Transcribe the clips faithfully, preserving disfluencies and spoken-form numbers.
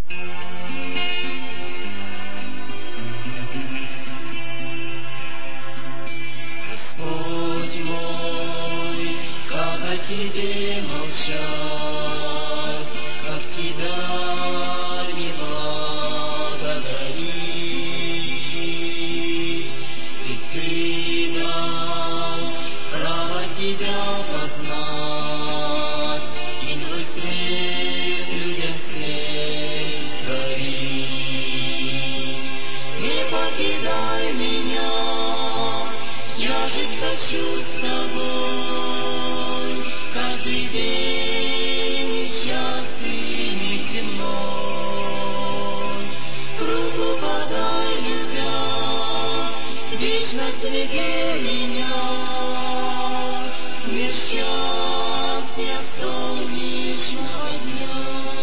Господь мой, как о Тебе молчать, как Тебя не благодарить. Ведь Ты дал право Тебя познать, и Твой свет людям всем дарить. Не покидай меня, я жить хочу с Тобой, каждый день и час и миг земной. Руку подай, любя, вечно веди меня, мир счастья солнечного дня.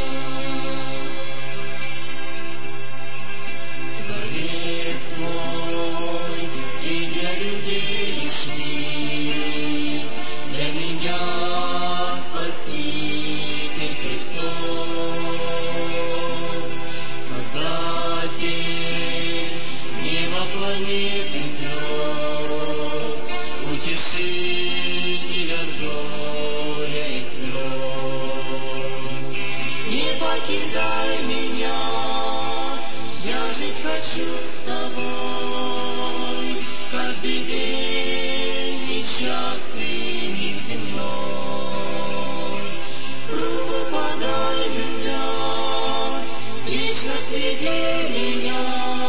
Творец мой, Ты для людей лишь миг, для меня Спаситель Христос, Создатель неба, планет и звезд, Утешитель от горя и слез. Не покидай меня, я жить хочу с Тобой, каждый день и час и миг земной. Руку подай, любя, вечно веди меня,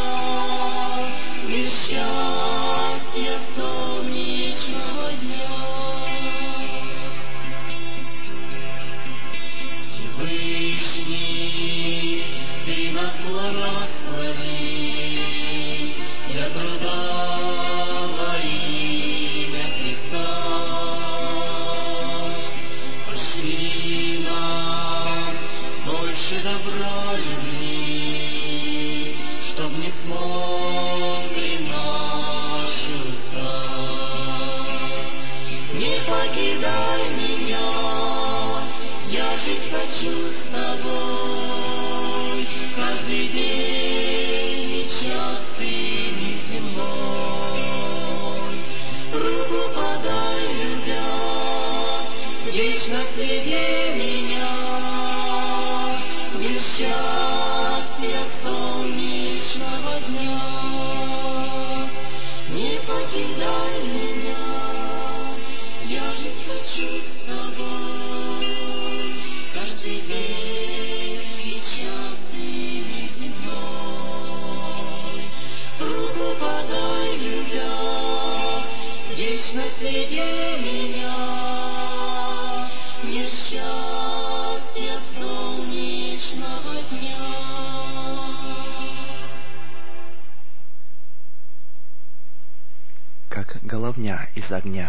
мир счастья солнечного дня. Всевышний, Ты нас благослови, для труда во имя Христа. Пошли нам больше добра, любви, чтоб не смолкли наши уста. Не покидай меня, я жить хочу с Тобой, каждый день и час и миг земной. Руку подай, любя, вечно веди меня, мир счастья солнечного дня. Не покидай меня, я жить хочу с Тобой, каждый день и час и миг земной. Руку подай, любя, вечно веди меня, мир счастья солнечного дня. Как головня из огня.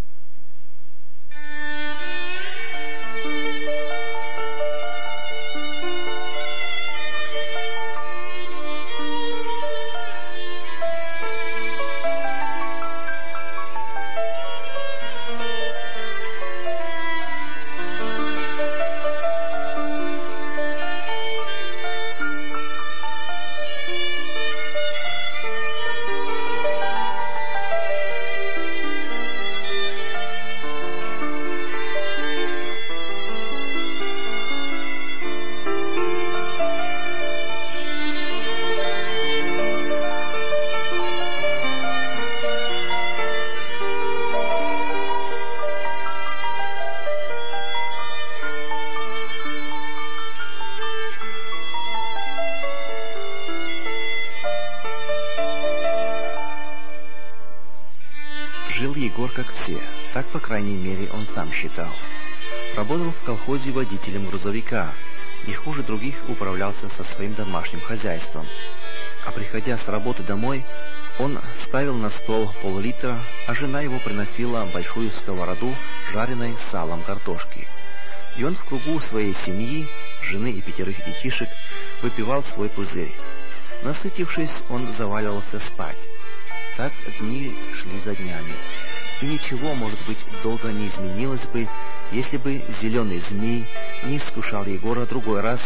Жил Егор как все, так, по крайней мере, он сам считал. Работал в колхозе водителем грузовика, не хуже других управлялся со своим домашним хозяйством. А приходя с работы домой, он ставил на стол пол-литра, а жена его приносила большую сковороду жареной с салом картошки. И он в кругу своей семьи, жены и пятерых детишек, выпивал свой пузырь. Насытившись, он заваливался спать. Так дни шли за днями. И ничего, может быть, долго не изменилось бы, если бы зеленый змей не искушал Егора другой раз,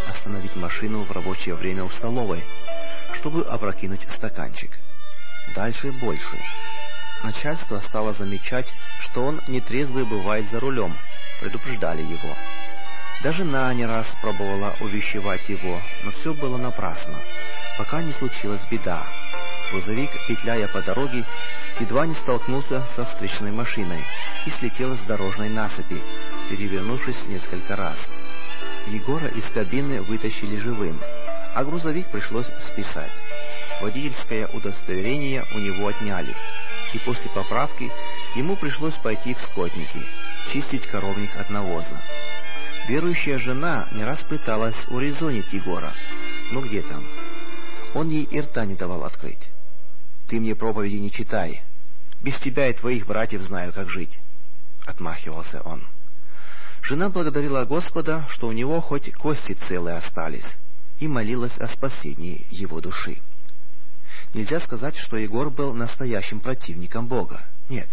остановить машину в рабочее время у столовой, чтобы опрокинуть стаканчик. Дальше больше. Начальство стало замечать, что он нетрезвый бывает за рулем, предупреждали его. Даже жена не раз пробовала увещевать его, но все было напрасно, пока не случилась беда. Грузовик, петляя по дороге, едва не столкнулся со встречной машиной и слетел с дорожной насыпи, перевернувшись несколько раз. Егора из кабины вытащили живым, а грузовик пришлось списать. Водительское удостоверение у него отняли, и после поправки ему пришлось пойти в скотники, чистить коровник от навоза. Верующая жена не раз пыталась урезонить Егора, но где там? Он ей и рта не давал открыть. «Ты мне проповеди не читай. Без тебя и твоих братьев знаю, как жить», — отмахивался он. Жена благодарила Господа, что у него хоть кости целые остались, и молилась о спасении его души. Нельзя сказать, что Егор был настоящим противником Бога. Нет.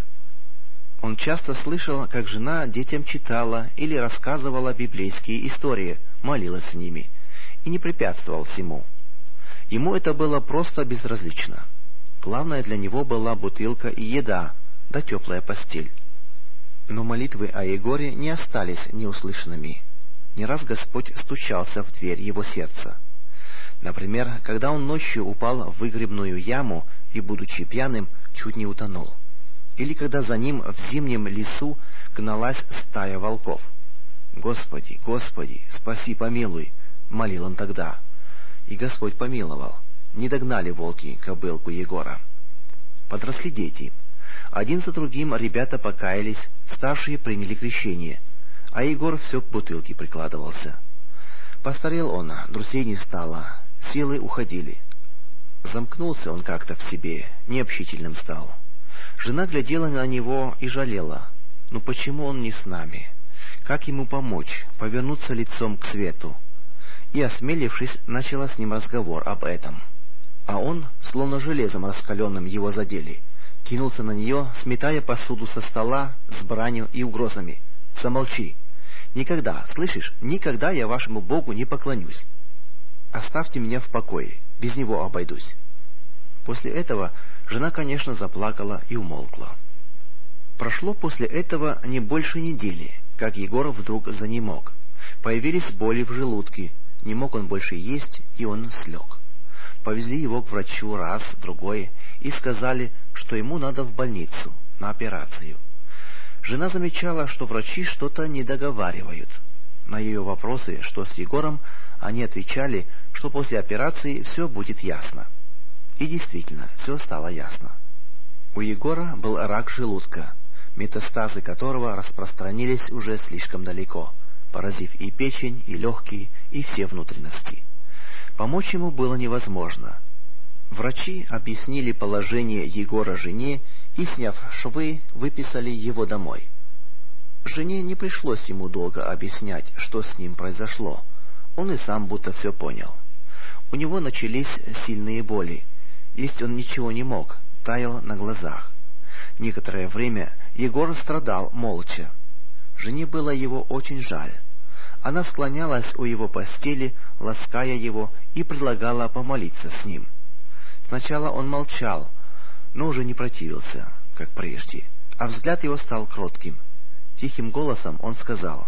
Он часто слышал, как жена детям читала или рассказывала библейские истории, молилась с ними, и не препятствовал всему. Ему это было просто безразлично. Главное для него была бутылка и еда, да теплая постель. Но молитвы о Егоре не остались неуслышанными. Не раз Господь стучался в дверь его сердца. Например, когда он ночью упал в выгребную яму и, будучи пьяным, чуть не утонул. Или когда за ним в зимнем лесу гналась стая волков. «Господи, Господи, спаси, помилуй!» — молил он тогда. И Господь помиловал. Не догнали волки кобылку Егора. Подросли дети. Один за другим ребята покаялись, старшие приняли крещение, а Егор все к бутылке прикладывался. Постарел он, друзей не стало, силы уходили. Замкнулся он как-то в себе, необщительным стал. Жена глядела на него и жалела. Ну почему он не с нами? Как ему помочь, повернуться лицом к свету? И, осмелившись, начала с ним разговор об этом. А он, словно железом раскаленным, его задели. Кинулся на нее, сметая посуду со стола с бранью и угрозами. «Замолчи! Никогда, слышишь, никогда я вашему Богу не поклонюсь. Оставьте меня в покое, без него обойдусь». После этого жена, конечно, заплакала и умолкла. Прошло после этого не больше недели, как Егор вдруг занемог. Появились боли в желудке, не мог он больше есть, и он слег. Повезли его к врачу раз, другой, и сказали, что ему надо в больницу, на операцию. Жена замечала, что врачи что-то не договаривают. На ее вопросы, что с Егором, они отвечали, что после операции все будет ясно. И действительно, все стало ясно. У Егора был рак желудка, метастазы которого распространились уже слишком далеко, поразив и печень, и легкие, и все внутренности. Помочь ему было невозможно. Врачи объяснили положение Егора жене и, сняв швы, выписали его домой. Жене не пришлось ему долго объяснять, что с ним произошло. Он и сам будто все понял. У него начались сильные боли. Есть он ничего не мог, таял на глазах. Некоторое время Егор страдал молча. Жене было его очень жаль. Она склонялась у его постели, лаская его, и предлагала помолиться с ним. Сначала он молчал, но уже не противился, как прежде, а взгляд его стал кротким. Тихим голосом он сказал: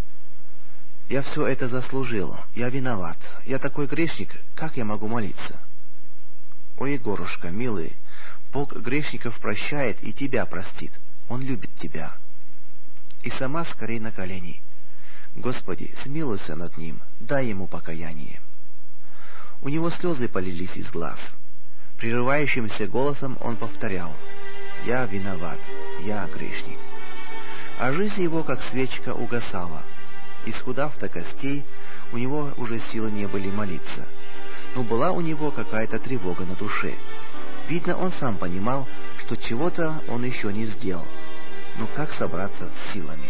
«Я все это заслужил, я виноват, я такой грешник, как я могу молиться?» «О, Егорушка, милый, Бог грешников прощает и тебя простит, Он любит тебя». И сама скорей на колени: «Господи, смилуйся над ним, дай ему покаяние». У него слезы полились из глаз. Прерывающимся голосом он повторял: «Я виноват, я грешник». А жизнь его, как свечка, угасала. Исхудав до костей, у него уже силы не были молиться. Но была у него какая-то тревога на душе. Видно, он сам понимал, что чего-то он еще не сделал. Но как собраться с силами?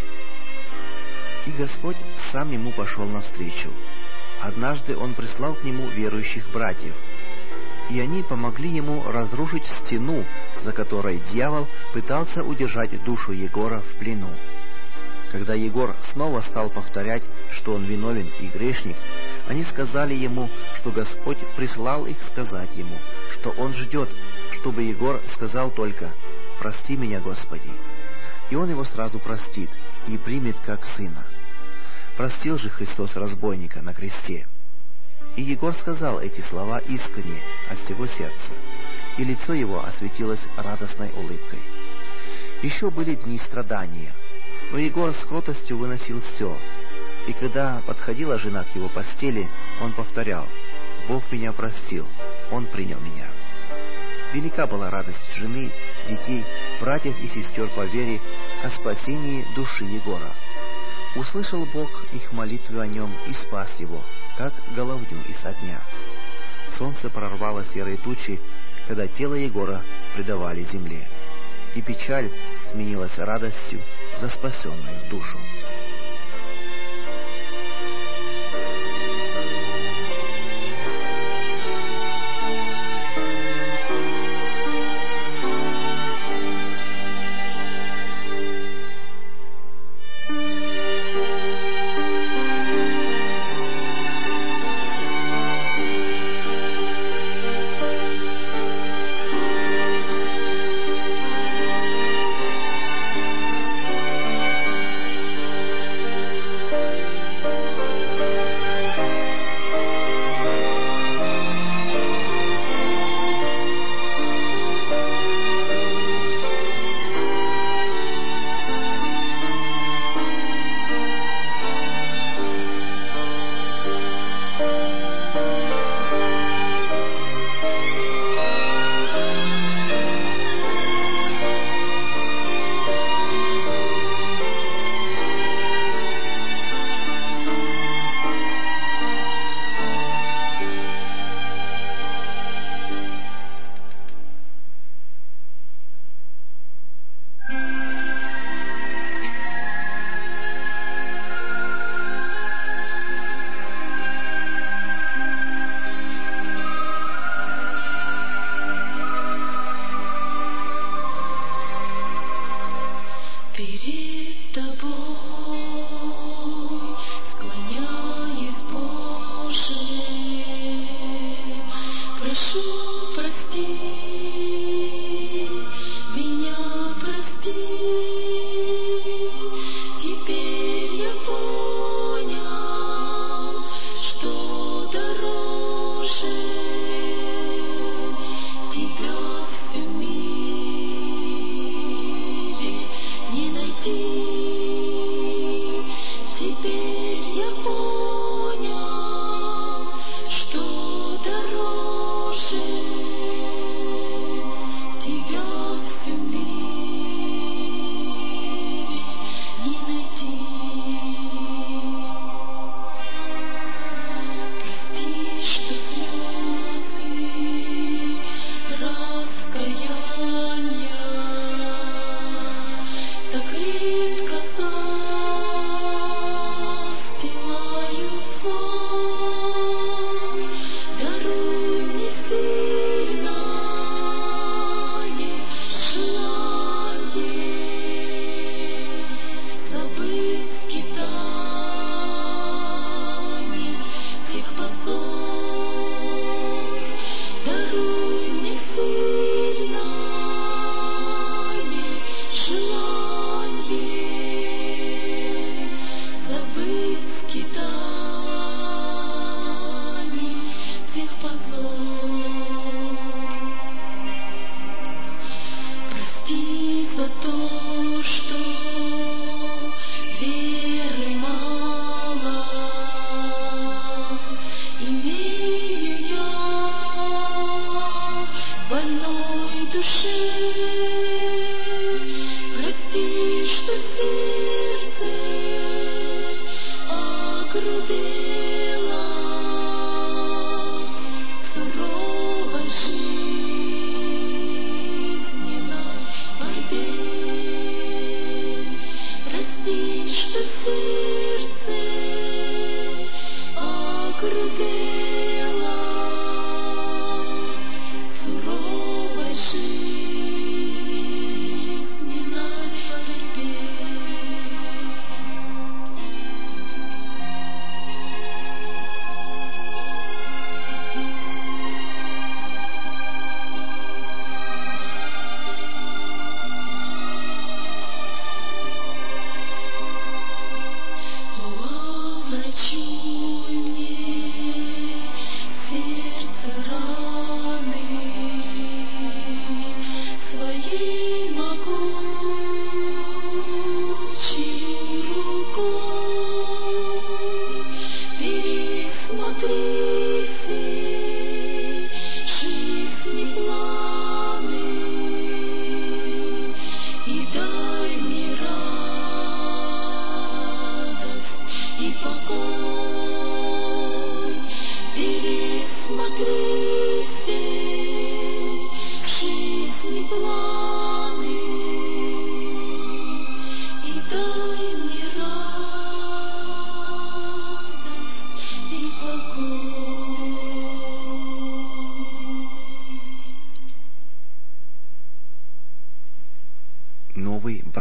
И Господь сам ему пошел навстречу. Однажды он прислал к нему верующих братьев, и они помогли ему разрушить стену, за которой дьявол пытался удержать душу Егора в плену. Когда Егор снова стал повторять, что он виновен и грешник, Они сказали ему, что Господь прислал их сказать ему, что он ждет, чтобы Егор сказал только: «Прости меня, Господи». И он его сразу простит и примет как сына. Простил же Христос разбойника на кресте. И Егор сказал эти слова искренне, от всего сердца, и лицо его осветилось радостной улыбкой. Еще были дни страдания, но Егор с кротостью выносил все, и когда подходила жена к его постели, он повторял: «Бог меня простил, Он принял меня». Велика была радость жены, детей, братьев и сестер по вере о спасении души Егора. Услышал Бог их молитвы о нем и спас его, как головню из огня. Солнце прорвало серые тучи, когда тело Егора предавали земле, и печаль сменилась радостью за спасенную душу.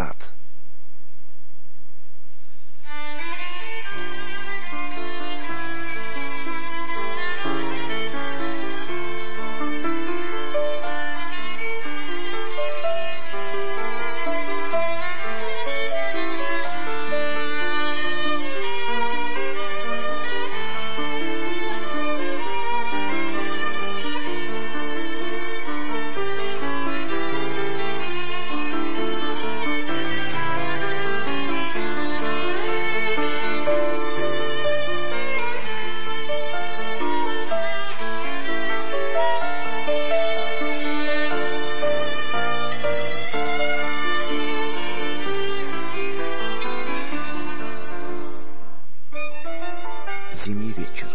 брат. Зимний вечер.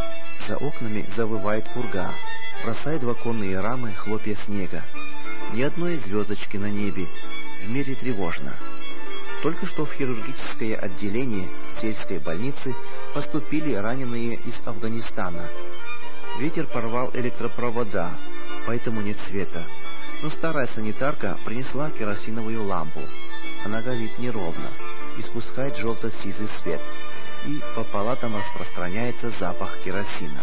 За окнами завывает пурга, бросает в оконные рамы хлопья снега. Ни одной звездочки на небе, в мире тревожно. Только что в хирургическое отделение сельской больницы поступили раненые из Афганистана. Ветер порвал электропровода, поэтому нет света. Но старая санитарка принесла керосиновую лампу. Она горит неровно, испускает желто-сизый свет, и по палатам распространяется запах керосина.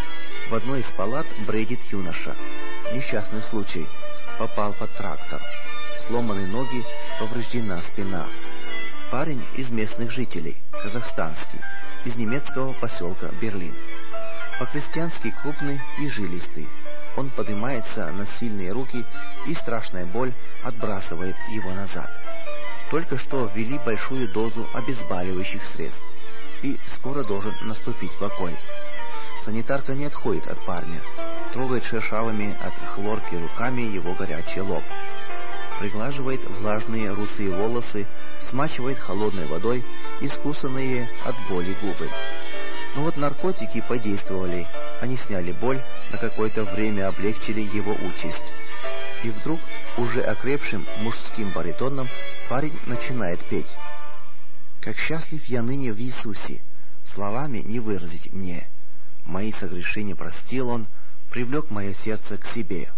В одной из палат бредит юноша. Несчастный случай. Попал под трактор. Сломаны ноги, повреждена спина. Парень из местных жителей, казахстанский, из немецкого поселка Берлин. По-крестьянски крупный и жилистый. Он поднимается на сильные руки, и страшная боль отбрасывает его назад. Только что ввели большую дозу обезболивающих средств, и скоро должен наступить покой. Санитарка не отходит от парня, трогает шершавыми от хлорки руками его горячий лоб, приглаживает влажные русые волосы, смачивает холодной водой искусанные от боли губы. Но вот наркотики подействовали, они сняли боль, на какое-то время облегчили его участь. И вдруг, уже окрепшим мужским баритоном, парень начинает петь. «Как счастлив я ныне в Иисусе, словами не выразить мне. Мои согрешения простил Он, привлек мое сердце к себе».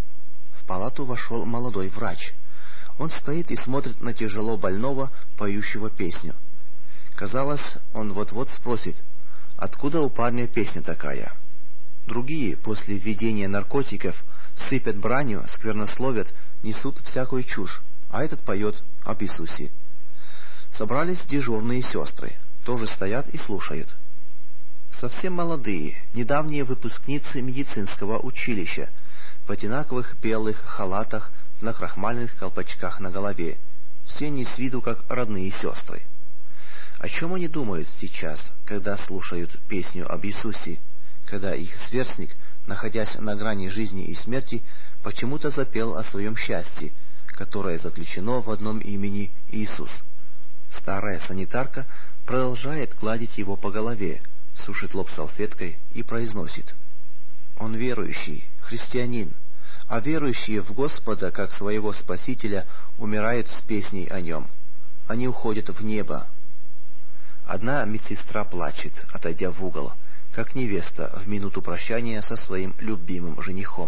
В палату вошел молодой врач. Он стоит и смотрит на тяжело больного, поющего песню. Казалось, он вот-вот спросит, откуда у парня песня такая. Другие, после введения наркотиков, сыпят бранью, сквернословят, несут всякую чушь, а этот поет об Иисусе. Собрались дежурные сестры, тоже стоят и слушают. Совсем молодые, недавние выпускницы медицинского училища, в одинаковых белых халатах, в накрахмаленных колпачках на голове. Все не с виду, как родные сестры. О чем они думают сейчас, когда слушают песню об Иисусе, когда их сверстник, находясь на грани жизни и смерти, почему-то запел о своем счастье, которое заключено в одном имени Иисус? Старая санитарка продолжает гладить его по голове, сушит лоб салфеткой и произносит: «Он верующий, христианин, а верующие в Господа, как своего Спасителя, умирают с песней о Нем. Они уходят в небо». Одна медсестра плачет, отойдя в угол, как невеста в минуту прощания со своим любимым женихом.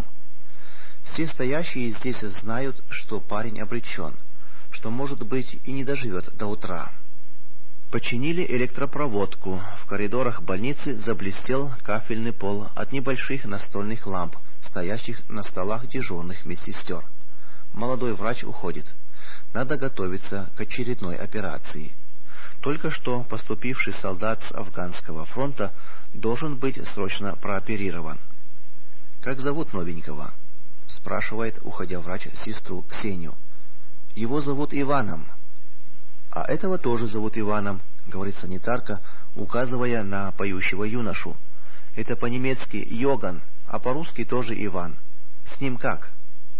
Все стоящие здесь знают, что парень обречен, что, может быть, и не доживет до утра. Починили электропроводку. В коридорах больницы заблестел кафельный пол от небольших настольных ламп, стоящих на столах дежурных медсестер. Молодой врач уходит. Надо готовиться к очередной операции. Только что поступивший солдат с Афганского фронта должен быть срочно прооперирован. «Как зовут новенького?» — спрашивает, уходя врач, сестру Ксению. «Его зовут Иваном». «А этого тоже зовут Иваном», — говорит санитарка, указывая на поющего юношу. «Это по-немецки Йоган, а по-русски тоже Иван. С ним как?»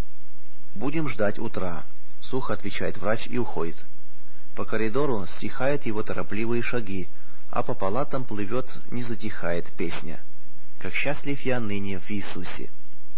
«Будем ждать утра», — сухо отвечает врач и уходит. По коридору стихают его торопливые шаги, а по палатам плывет, не затихает песня. «Как счастлив я ныне в Иисусе».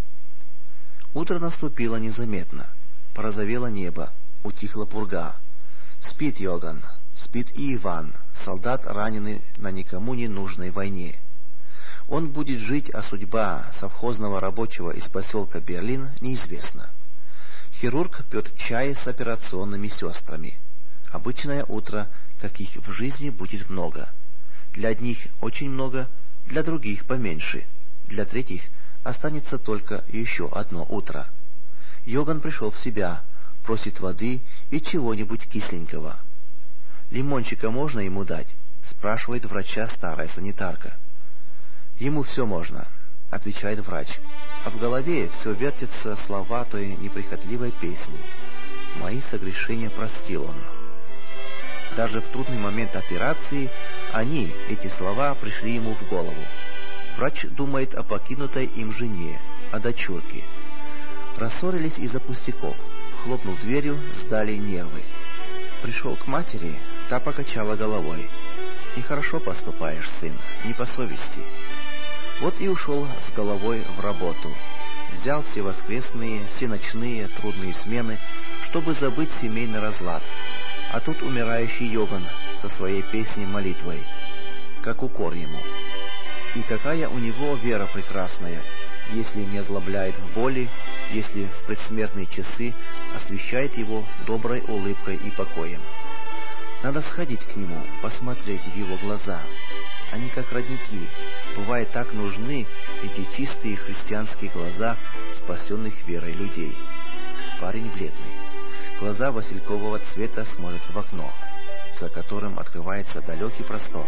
Утро наступило незаметно. Порозовело небо, утихла пурга. Спит Йоган, спит и Иван, солдат, раненый на никому не нужной войне. Он будет жить, а судьба совхозного рабочего из поселка Берлин неизвестна. Хирург пьет чай с операционными сестрами. Обычное утро, каких в жизни будет много. Для одних очень много, для других поменьше, для третьих останется только еще одно утро. Йоган пришел в себя, просит воды и чего-нибудь кисленького. «Лимончика можно ему дать?» — спрашивает врача старая санитарка. «Ему все можно», — отвечает врач, а в голове все вертятся слова той неприхотливой песни. «Мои согрешения простил он». Даже в трудный момент операции они, эти слова, пришли ему в голову. Врач думает о покинутой им жене, о дочурке. Рассорились из-за пустяков. Хлопнув дверью, сдали нервы. Пришел к матери, та покачала головой. «Нехорошо поступаешь, сын, не по совести». Вот и ушел с головой в работу. Взял все воскресные, все ночные, трудные смены, чтобы забыть семейный разлад. А тут умирающий Йоган со своей песней-молитвой. Как укор ему. И какая у него вера прекрасная, если не озлобляет в боли, если в предсмертные часы освещает его доброй улыбкой и покоем. Надо сходить к нему, посмотреть в его глаза. Они как родники, бывает так нужны эти чистые христианские глаза спасенных верой людей. Парень бледный. Глаза василькового цвета смотрят в окно, за которым открывается далекий простор.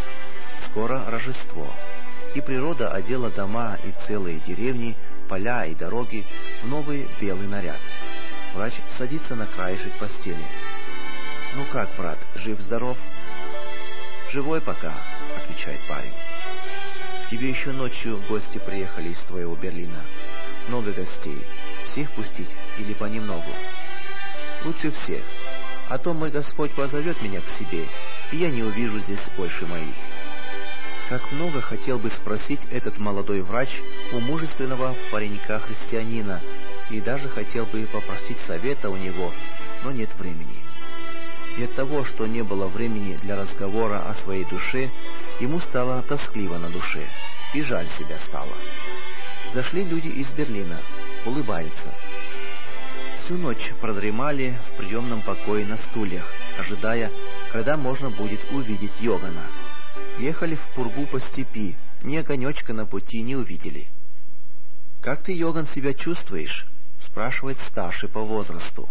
Скоро Рождество, и природа одела дома и целые деревни, поля и дороги в новый белый наряд. Врач садится на краешек постели. «Ну как, брат, жив-здоров?» «Живой пока», — отвечает парень. «К тебе еще ночью гости приехали из твоего Берлина. Много гостей. Всех пустить или понемногу?» «Лучше всех. А то мой Господь позовет меня к себе, и я не увижу здесь больше моих». Как много хотел бы спросить этот молодой врач у мужественного паренька-христианина, и даже хотел бы попросить совета у него, но нет времени. И от того, что не было времени для разговора о своей душе, ему стало тоскливо на душе, и жаль себя стало. Зашли люди из Берлина, улыбаются. Всю ночь продремали в приемном покое на стульях, ожидая, когда можно будет увидеть Йогана. Ехали в пургу по степи, ни огонечка на пути не увидели. «Как ты, Йоган, себя чувствуешь?» — спрашивает старший по возрасту.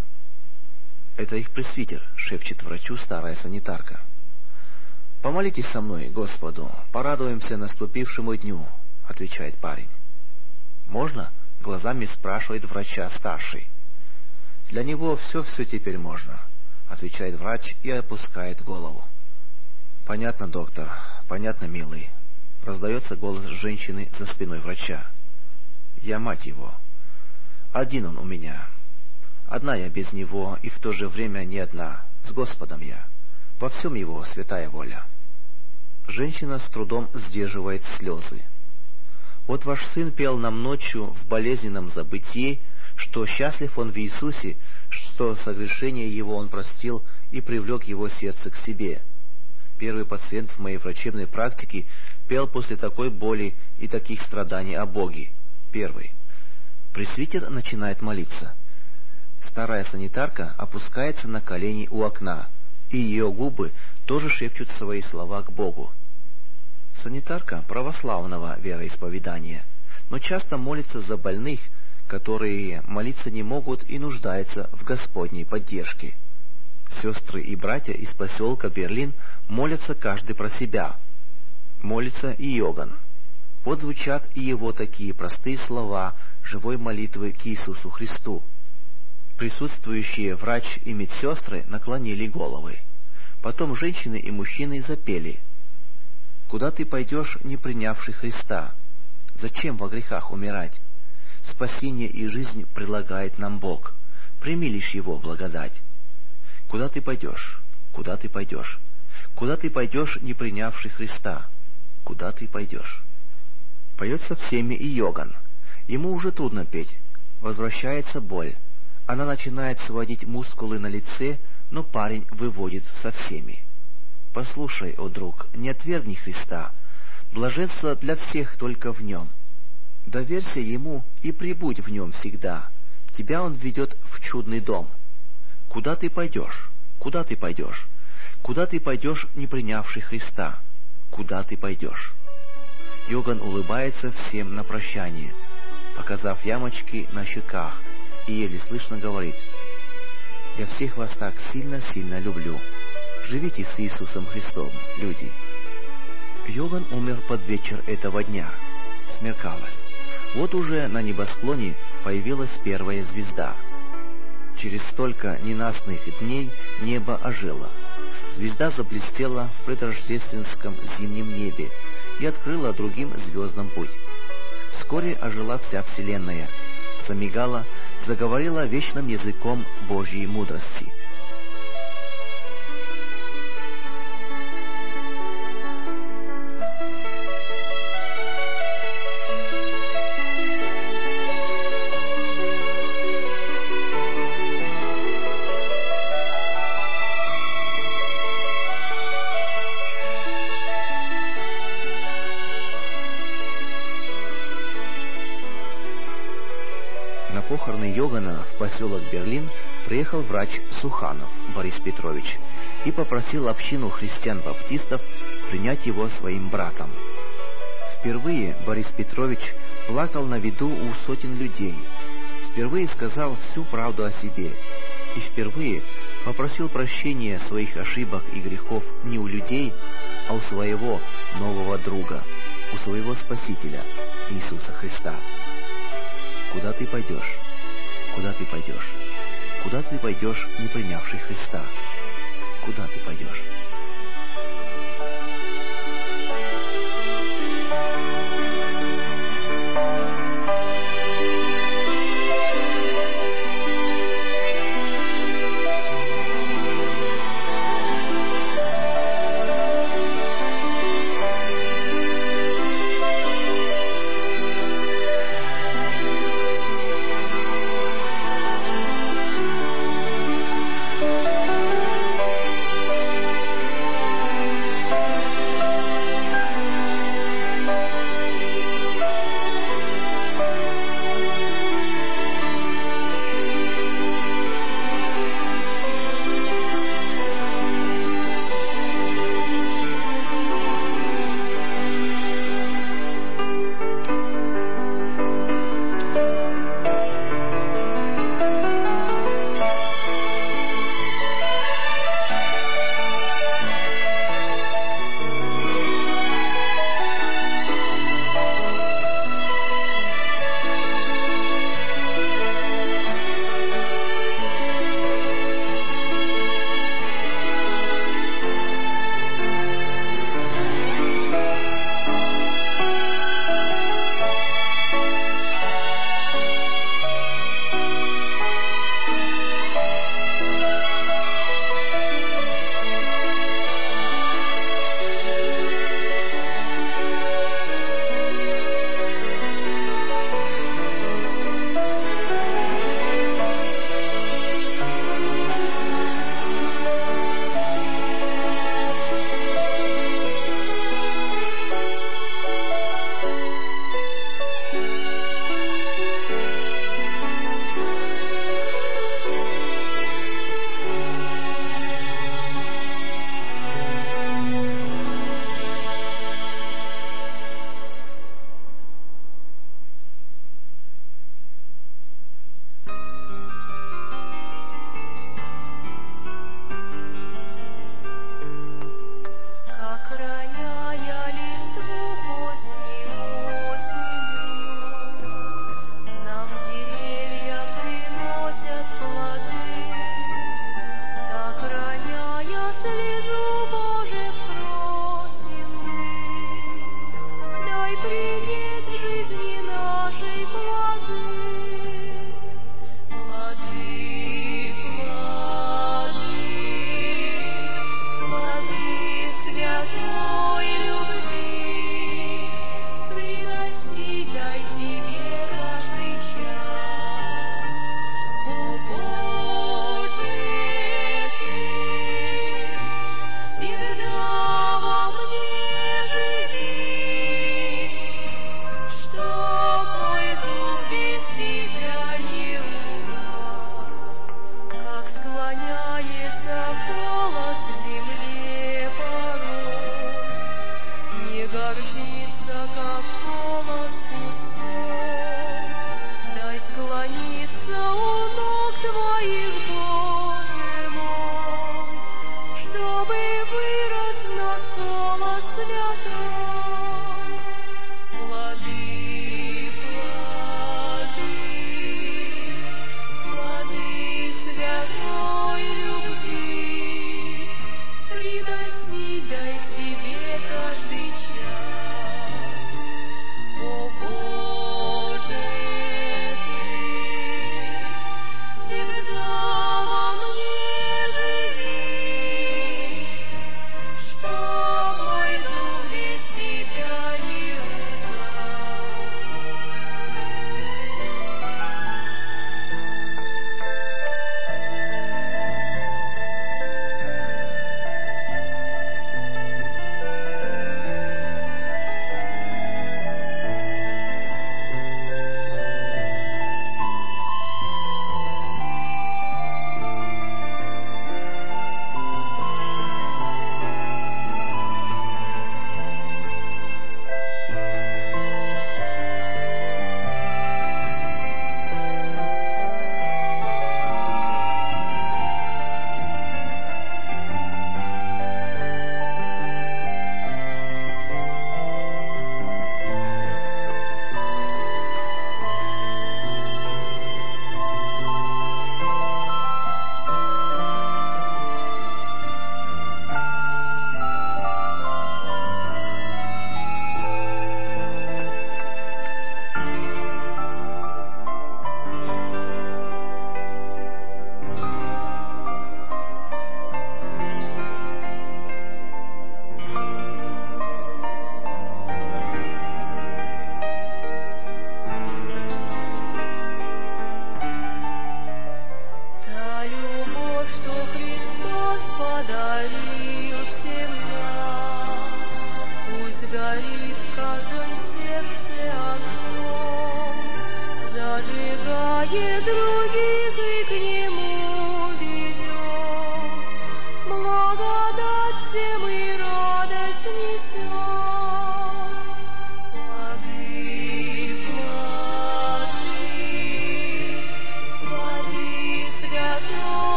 «Это их пресвитер», — шепчет врачу старая санитарка. «Помолитесь со мной, Господу, порадуемся наступившему дню», — отвечает парень. «Можно?» — глазами спрашивает врача старший. «Для него все-все теперь можно», — отвечает врач и опускает голову. «Понятно, доктор, понятно, милый», — раздается голос женщины за спиной врача. «Я мать его. Один он у меня. Одна я без него, и в то же время не одна, с Господом я. Во всем его святая воля». Женщина с трудом сдерживает слезы. «Вот ваш сын пел нам ночью в болезненном забытии, что счастлив он в Иисусе, что согрешение его он простил и привлек его сердце к себе. Первый пациент в моей врачебной практике пел после такой боли и таких страданий о Боге. Первый». Пресвитер начинает молиться. Старая санитарка опускается на колени у окна, и ее губы тоже шепчут свои слова к Богу. Санитарка православного вероисповедания, но часто молится за больных, которые молиться не могут и нуждаются в Господней поддержке. Сестры и братья из поселка Берлин молятся каждый про себя. Молится и Йоган. Вот звучат и его такие простые слова живой молитвы к Иисусу Христу. Присутствующие врач и медсестры наклонили головы. Потом женщины и мужчины запели. «Куда ты пойдешь, не принявший Христа? Зачем во грехах умирать? Спасение и жизнь предлагает нам Бог. Прими лишь Его благодать. Куда ты пойдешь? Куда ты пойдешь? Куда ты пойдешь, не принявший Христа? Куда ты пойдешь?» Поет со всеми и Йоган. Ему уже трудно петь. Возвращается боль. Она начинает сводить мускулы на лице, но парень выводит со всеми. «Послушай, о друг, не отвергни Христа. Блаженство для всех только в Нем. Доверься Ему и пребудь в Нем всегда. Тебя Он ведет в чудный дом. Куда ты пойдешь? Куда ты пойдешь? Куда ты пойдешь, не принявший Христа? Куда ты пойдешь? Иоганн улыбается всем на прощание, показав ямочки на щеках, и еле слышно говорит: «Я всех вас так сильно-сильно люблю. Живите с Иисусом Христом, люди». Иоганн умер под вечер этого дня. Смеркалось. Вот уже на небосклоне появилась первая звезда. Через столько ненастных дней небо ожило. Звезда заблестела в предрождественском зимнем небе и открыла другим звездам путь. Вскоре ожила вся вселенная, замигала, заговорила вечным языком Божьей мудрости. На похороны Иоганна в поселок Берлин приехал врач Суханов Борис Петрович и попросил общину христиан-баптистов принять его своим братом. Впервые Борис Петрович плакал на виду у сотен людей, впервые сказал всю правду о себе и впервые попросил прощения своих ошибок и грехов не у людей, а у своего нового друга, у своего Спасителя Иисуса Христа. Куда ты пойдешь? Куда ты пойдешь? Куда ты пойдешь, не принявший Христа? Куда ты пойдешь?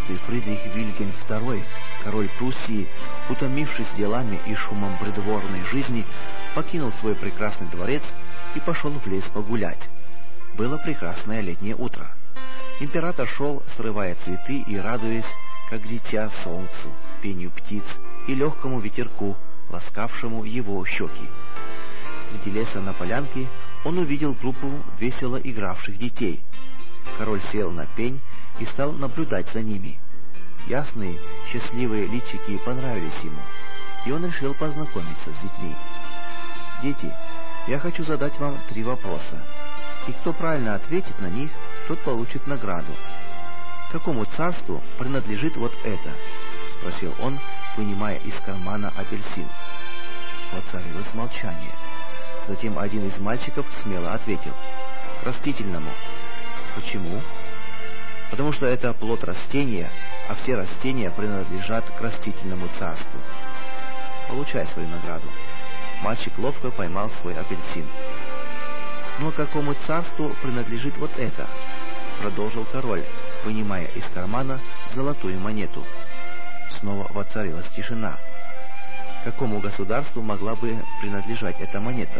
четвёртый Фридрих Вильгельм второй, король Пруссии, утомившись делами и шумом придворной жизни, покинул свой прекрасный дворец и пошел в лес погулять. Было прекрасное летнее утро. Император шел, срывая цветы и радуясь, как дитя, солнцу, пению птиц и легкому ветерку, ласкавшему его щеки. Среди леса на полянке он увидел группу весело игравших детей. Король сел на пень и стал наблюдать за ними. Ясные, счастливые личики понравились ему, и он решил познакомиться с детьми. «Дети, я хочу задать вам три вопроса, и кто правильно ответит на них, тот получит награду. Какому царству принадлежит вот это?» — спросил он, вынимая из кармана апельсин. Воцарилось молчание. Затем один из мальчиков смело ответил: «К растительному». «Почему?» «Потому что это плод растения, а все растения принадлежат к растительному царству». «Получай свою награду». Мальчик ловко поймал свой апельсин. «Ну а какому царству принадлежит вот это?» — продолжил король, вынимая из кармана золотую монету. Снова воцарилась тишина. Какому государству могла бы принадлежать эта монета?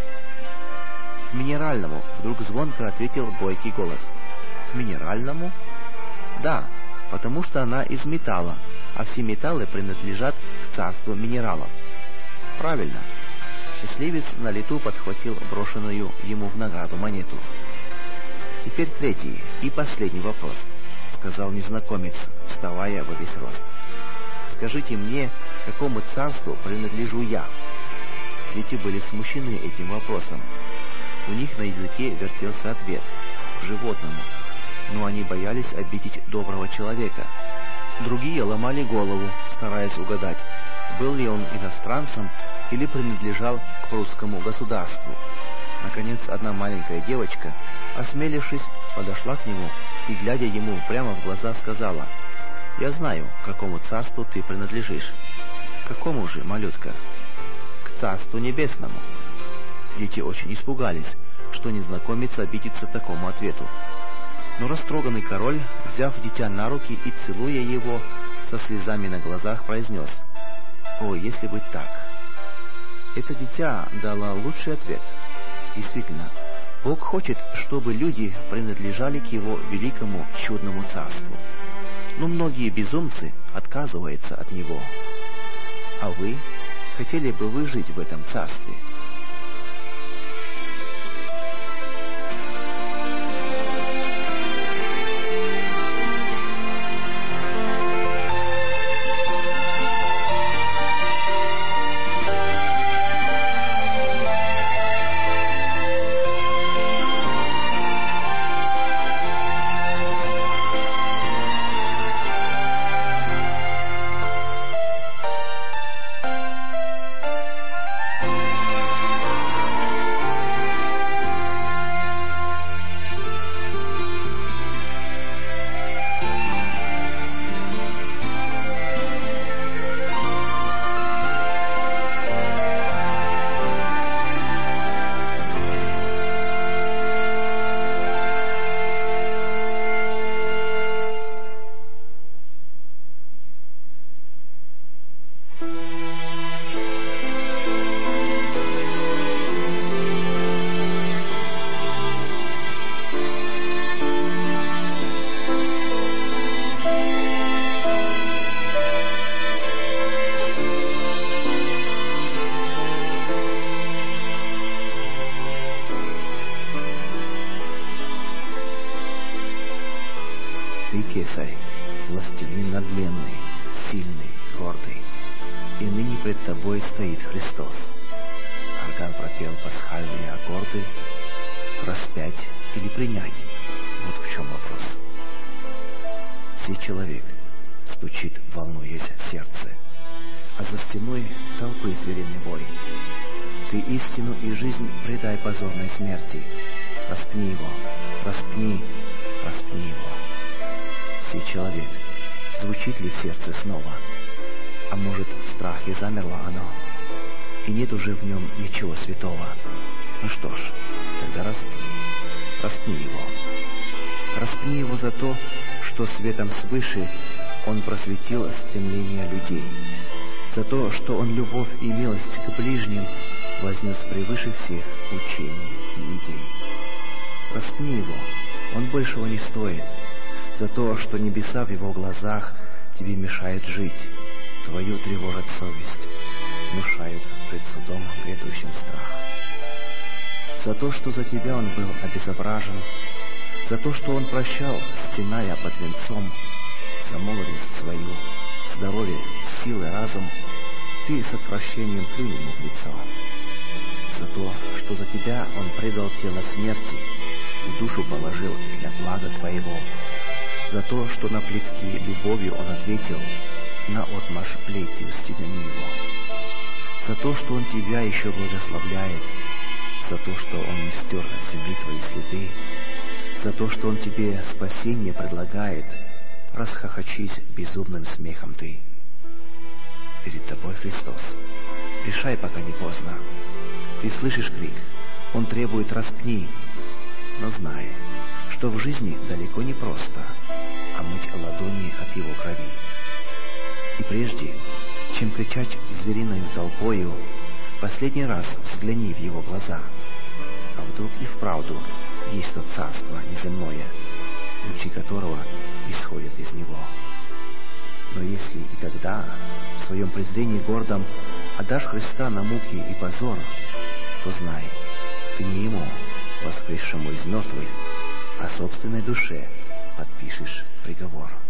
«К минеральному», — вдруг звонко ответил бойкий голос. «К минеральному?» «Да, потому что она из металла, а все металлы принадлежат к царству минералов». «Правильно». Счастливец на лету подхватил брошенную ему в награду монету. «Теперь третий и последний вопрос», — сказал незнакомец, вставая во весь рост. «Скажите мне, какому царству принадлежу я?» Дети были смущены этим вопросом. У них на языке вертелся ответ — к животному, но они боялись обидеть доброго человека. Другие ломали голову, стараясь угадать, был ли он иностранцем или принадлежал к прусскому государству. Наконец, одна маленькая девочка, осмелившись, подошла к нему и, глядя ему прямо в глаза, сказала: «Я знаю, к какому царству ты принадлежишь». «К какому же, малютка?» «К царству небесному». Дети очень испугались, что незнакомец обидится такому ответу. Но растроганный король, взяв дитя на руки и целуя его, со слезами на глазах произнес: «О, если бы так!» Это дитя дало лучший ответ. Действительно, Бог хочет, чтобы люди принадлежали к Его великому чудному царству. Но многие безумцы отказываются от Него. А вы, хотели бы вы жить в этом царстве? Ты, кесарь, властелин надменный, сильный, гордый, и ныне пред тобой стоит Христос. Орган пропел пасхальные аккорды, распять или принять, вот в чем вопрос. Сей человек стучит, волнуясь сердце, а за стеной толпы звериный вой. Ты истину и жизнь предай позорной смерти, распни его, распни, распни его. Сей человек, звучит ли в сердце снова? А может, в страхе замерло оно, и нет уже в нем ничего святого? Ну что ж, тогда распни, распни его. Распни его за то, что светом свыше Он просветил стремления людей, за то, что Он любовь и милость к ближним вознес превыше всех учений и идей. Распни Его, Он большего не стоит, за то, что небеса в Его глазах тебе мешают жить, твою тревожит совесть, внушают пред судом грядущим страх. За то, что за тебя Он был обезображен, за то, что Он прощал, стеная под венцом, за молодость свою, здоровье, силы, разум, ты с отвращением плюнь Ему в лицо. За то, что за тебя Он предал тело смерти и душу положил для блага твоего, за то, что на плетки любовью Он ответил, на отмашь плетью стегни Его, за то, что Он тебя еще благословляет, за то, что Он не стер от земли твои следы, за то, что Он тебе спасение предлагает, расхохочись безумным смехом ты. Перед тобой Христос. Решай, пока не поздно. Ты слышишь крик, Он требует распни, но знай, что в жизни далеко не просто омыть ладони от Его крови. И прежде, чем кричать звериною толпою, последний раз взгляни в Его глаза, а вдруг и вправду есть то царство неземное, лучи которого исходят из Него. Но если и тогда в своем презрении гордом отдашь Христа на муки и позор, то знай, ты не Ему, воскресшему из мертвых, а собственной душе подпишешь приговор.